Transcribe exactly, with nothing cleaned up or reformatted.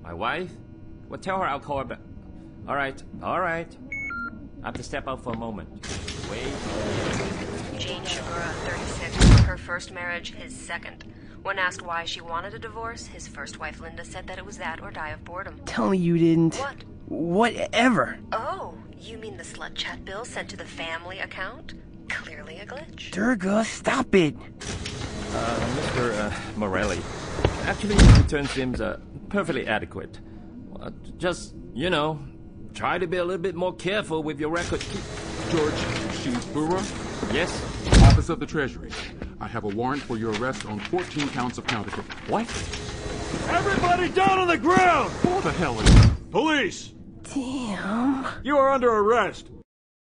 My wife? Well, tell her I'll call her back. All right, all right. I have to step out for a moment. Wait. Jean Shigura, thirty-six. Her first marriage, his second. When asked why she wanted a divorce, his first wife Linda said that it was that or die of boredom. Tell me you didn't. What? Whatever. Oh, you mean the slut chat bill sent to the family account? Clearly a glitch. Durga, stop it. Uh, Mister Uh, Morelli. Actually, the return seems uh, perfectly adequate. Uh, just, you know, try to be a little bit more careful with your record. George Shibura? Yes? Office of the Treasury. I have a warrant for your arrest on fourteen counts of counterfeit. What? Everybody down on the ground! Who the hell is you? Police! Damn. You are under arrest.